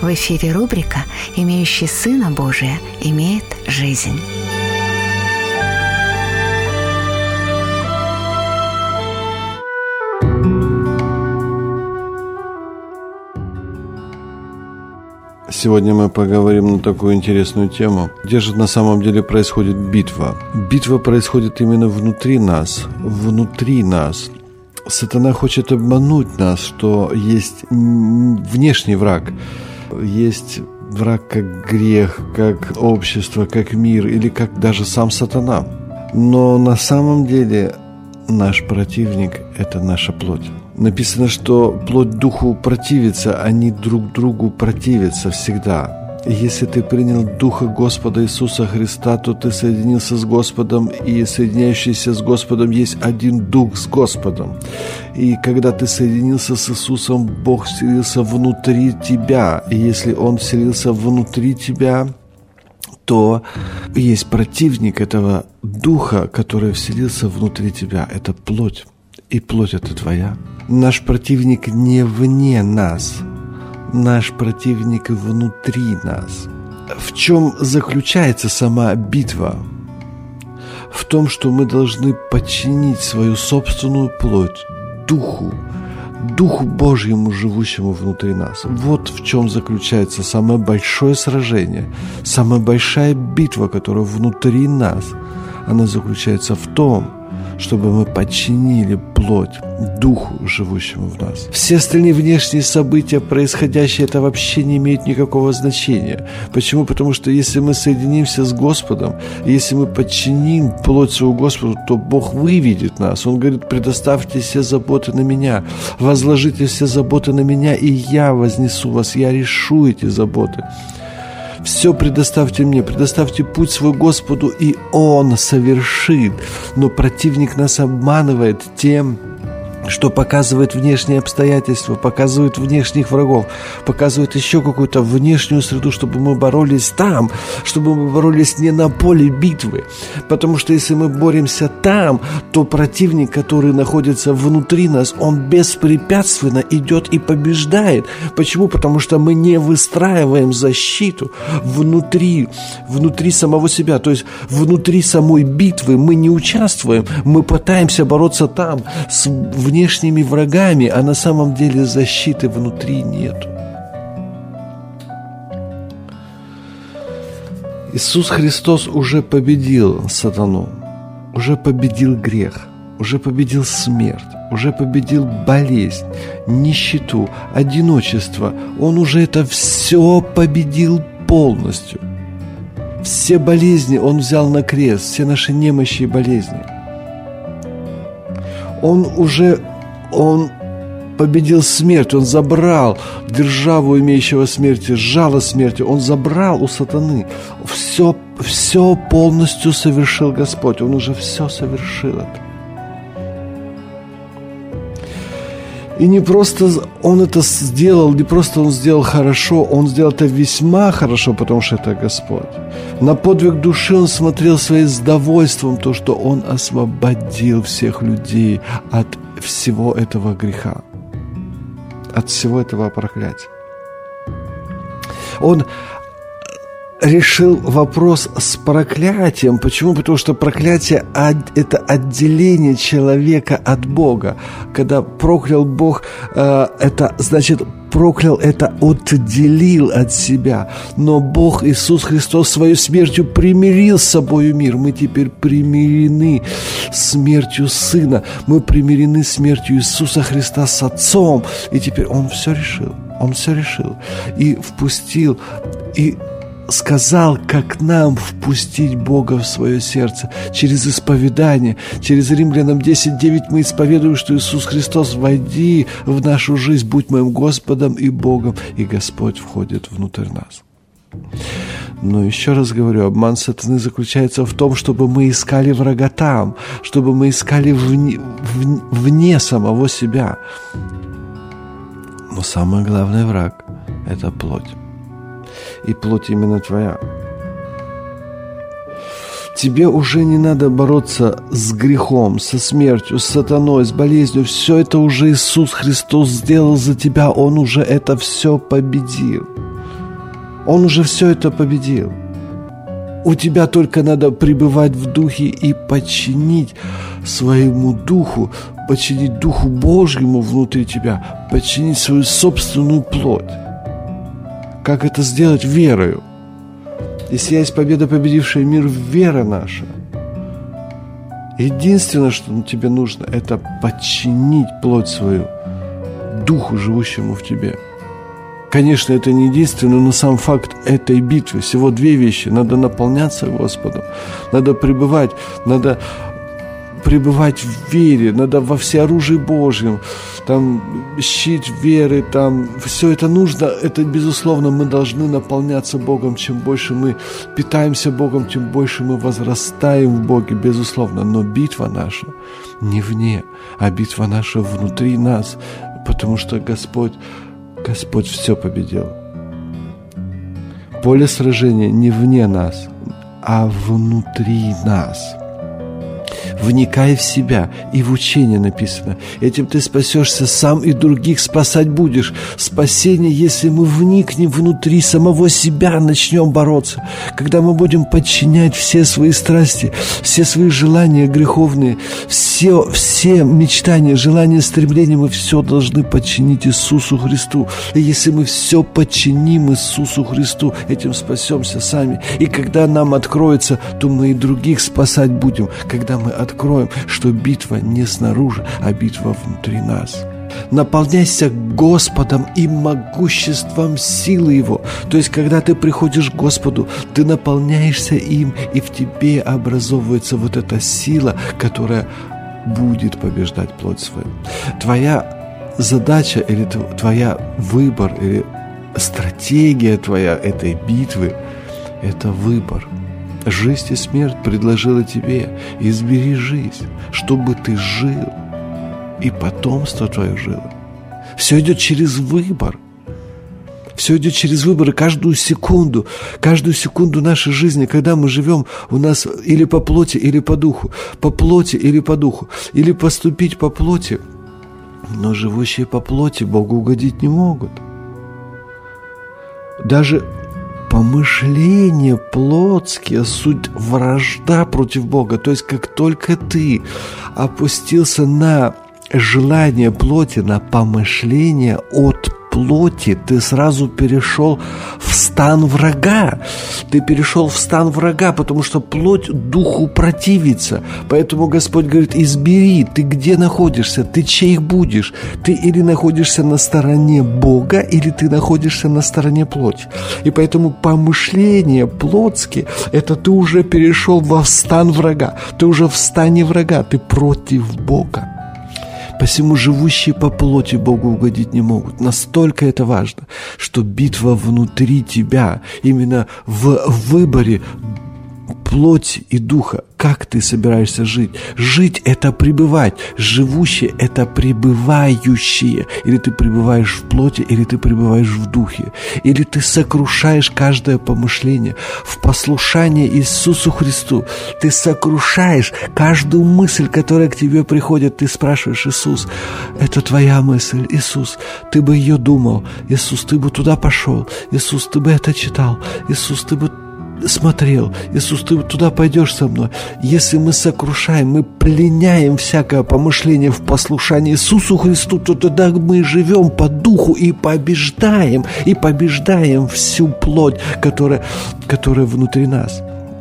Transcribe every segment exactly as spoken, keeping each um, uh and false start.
В эфире рубрика «Имеющий Сына Божия имеет жизнь». Сегодня мы поговорим на такую интересную тему. Где же на самом деле происходит битва? Битва происходит именно внутри нас. Внутри нас. Сатана хочет обмануть нас, что есть внешний враг. Есть враг как грех, как общество, как мир или как даже сам сатана. Но на самом деле наш противник – это наша плоть. Написано, что плоть духу противится, они друг другу противятся всегда. И если ты принял Духа Господа Иисуса Христа, то ты соединился с Господом, и соединяющийся с Господом есть один Дух с Господом. И когда ты соединился с Иисусом, Бог вселился внутри тебя. И если Он вселился внутри тебя, то есть противник этого Духа, который вселился внутри тебя. Это плоть. И плоть это твоя. Наш противник не вне нас. Наш противник внутри нас. В чем заключается сама битва? В том, что мы должны подчинить свою собственную плоть Духу, Духу Божьему, живущему внутри нас. Вот в чем заключается самое большое сражение, самая большая битва, которая внутри нас. Она заключается в том, чтобы мы подчинили плоть Духу, живущему в нас. Все остальные внешние события, происходящие, это вообще не имеет никакого значения. Почему? Потому что если мы соединимся с Господом, если мы подчиним плоть свою Господу, то Бог выведет нас. Он говорит: предоставьте все заботы на меня, возложите все заботы на меня, и я вознесу вас, я решу эти заботы. Все предоставьте мне, предоставьте путь свой Господу, и Он совершит. Но противник нас обманывает тем, что показывает внешние обстоятельства, показывает внешних врагов, показывает еще какую-то внешнюю среду, чтобы мы боролись там, чтобы мы боролись не на поле битвы. Потому что если мы боремся там, то противник, который находится внутри нас, он беспрепятственно идет и побеждает. Почему? Потому что мы не выстраиваем защиту внутри, внутри самого себя. То есть внутри самой битвы мы не участвуем, мы пытаемся бороться там с внешними внешними врагами, а на самом деле защиты внутри нету. Иисус Христос уже победил сатану, уже победил грех, уже победил смерть, уже победил болезнь, нищету, одиночество. Он уже это все победил полностью. Все болезни Он взял на крест, все наши немощи и болезни. Он уже, Он победил смерть, Он забрал державу имеющего смерти, жало смерти, Он забрал у сатаны. Все, все полностью совершил Господь, Он уже все совершил это. И не просто Он это сделал, не просто Он сделал хорошо, Он сделал это весьма хорошо, потому что это Господь. На подвиг души Он смотрел своим довольством, то, что Он освободил всех людей от всего этого греха, от всего этого проклятия. Он решил вопрос с проклятием. Почему? Потому что проклятие – это отделение человека от Бога. Когда проклял Бог, это значит, проклял – это отделил от себя. Но Бог, Иисус Христос, своей смертью примирил с собою мир. Мы теперь примирены смертью Сына. Мы примирены смертью Иисуса Христа с Отцом. И теперь Он все решил. Он все решил. И впустил, и сказал, как нам впустить Бога в свое сердце. Через исповедание. Через Римлянам десять девять мы исповедуем, что Иисус Христос, войди в нашу жизнь, будь моим Господом и Богом. И Господь входит внутрь нас. Но еще раз говорю, обман сатаны заключается в том, чтобы мы искали врага там, чтобы мы искали вне, вне, вне самого себя. Но самый главный враг – это плоть. И плоть именно твоя. Тебе уже не надо бороться с грехом, со смертью, с сатаной, с болезнью. Все это уже Иисус Христос сделал за тебя. Он уже это все победил. Он уже все это победил. У тебя только надо пребывать в Духе и подчинить своему Духу, подчинить Духу Божьему внутри тебя, подчинить свою собственную плоть. Как это сделать? Верою. Если есть победа, победившая мир, вера наша. Единственное, что тебе нужно, это подчинить плоть свою Духу, живущему в тебе. Конечно, это не единственное, но сам факт этой битвы. Всего две вещи. Надо наполняться Господом, надо пребывать, надо пребывать в вере, надо во всеоружии Божьем, там щит веры, там все это нужно, это безусловно мы должны наполняться Богом. Чем больше мы питаемся Богом, тем больше мы возрастаем в Боге, безусловно. Но битва наша не вне, а битва наша внутри нас, потому что Господь Господь все победил. Поле сражения не вне нас, а внутри нас. Вникай в себя, и в учение написано. Этим ты спасешься сам, и других спасать будешь. Спасение, если мы вникнем внутри самого себя, начнем бороться. Когда мы будем подчинять все свои страсти, все свои желания греховные, все, все мечтания, желания, стремления, мы все должны подчинить Иисусу Христу. И если мы все подчиним Иисусу Христу, этим спасемся сами. И когда нам откроется, то мы и других спасать будем. Когда мы откроем, что битва не снаружи, а битва внутри нас. Наполняйся Господом и могуществом силы Его. То есть, когда ты приходишь к Господу, ты наполняешься им, и в тебе образовывается вот эта сила, которая будет побеждать плоть свою. Твоя задача или твоя выбор, или стратегия твоя этой битвы – это выбор. Жизнь и смерть предложила тебе: избери жизнь, чтобы ты жил, и потомство твое жило. Все идет через выбор. Все идет через выбор, и каждую секунду, каждую секунду нашей жизни, когда мы живем, у нас или по плоти, или по духу, по плоти или по духу, или поступить по плоти, но живущие по плоти Богу угодить не могут. Даже помышления плотские — суть вражда против Бога. То есть, как только ты опустился на желание плоти, на помышления от плоти, ты сразу перешел в стан врага. Ты перешел в стан врага, потому что плоть духу противится. Поэтому Господь говорит: избери, ты где находишься, ты чей будешь. Ты или находишься на стороне Бога, или ты находишься на стороне плоти. И поэтому помышления плотские — это ты уже перешел во стан врага. Ты уже в стане врага, ты против Бога. Посему живущие по плоти Богу угодить не могут. Настолько это важно, что битва внутри тебя, именно в выборе плоти и духа. Как ты собираешься жить? Жить — это пребывать. Живущие — это пребывающие. Или ты пребываешь в плоти, или ты пребываешь в духе. Или ты сокрушаешь каждое помышление в послушание Иисусу Христу. Ты сокрушаешь каждую мысль, которая к тебе приходит. Ты спрашиваешь: Иисус, это твоя мысль, Иисус, ты бы ее думал. Иисус, ты бы туда пошел. Иисус, ты бы это читал. Иисус, ты бы смотрел. Иисус, ты туда пойдешь со мной. Если мы сокрушаем, мы пленяем всякое помышление в послушании Иисусу Христу, то тогда мы живем по духу и побеждаем, и побеждаем всю плоть, которая, которая внутри нас.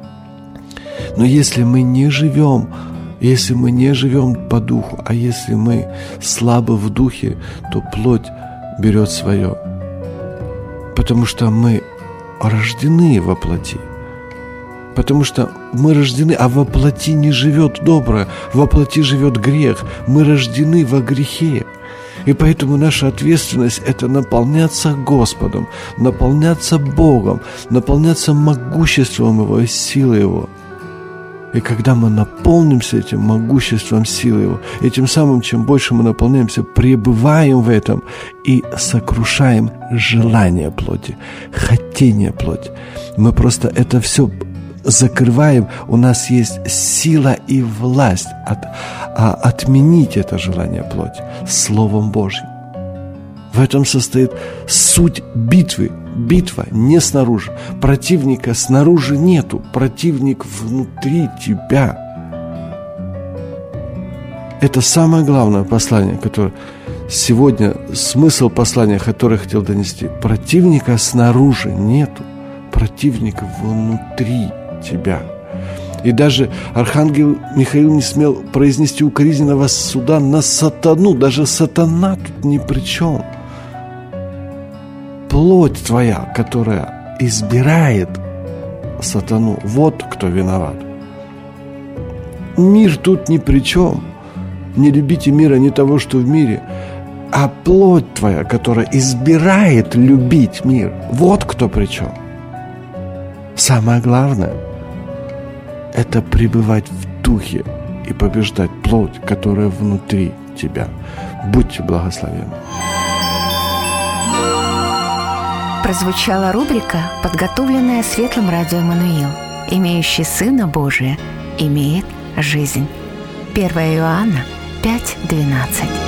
Но если мы не живем, если мы не живем по духу, а если мы слабы в духе, то плоть берет свое. Потому что мы рождены во плоти. Потому что мы рождены, а во плоти не живет доброе, во плоти живет грех. Мы рождены во грехе. И поэтому наша ответственность – это наполняться Господом, наполняться Богом, наполняться могуществом Его и силой Его. И когда мы наполнимся этим могуществом силы Его, и тем самым, чем больше мы наполняемся, пребываем в этом и сокрушаем желание плоти, хотение плоти. Мы просто это все закрываем, у нас есть сила и власть от, а, отменить это желание плоти Словом Божьим. В этом состоит суть битвы. Битва не снаружи. Противника снаружи нету. Противник внутри тебя. Это самое главное послание, которое сегодня, смысл послания, которое я хотел донести. Противника снаружи нету. Противник внутри тебя. И даже архангел Михаил не смел произнести укоризненного суда на сатану. Даже сатана тут ни при чем. Плоть твоя, которая избирает сатану, вот кто виноват. Мир тут ни при чем. Не любите мира, не того, что в мире, а плоть твоя, которая избирает любить мир, вот кто при чем. Самое главное – это пребывать в духе и побеждать плоть, которая внутри тебя. Будьте благословенны. Прозвучала рубрика, подготовленная Светлым Радио Эммануил. Имеющий Сына Божия имеет жизнь. первое Иоанна пять двенадцать.